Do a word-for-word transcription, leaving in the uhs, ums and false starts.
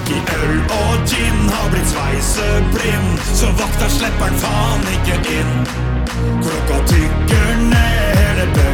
whisky, øl og gin har blitt sveiseblind, så vakta slipper han faen ikke inn. Klokka tykker ned hele bygda.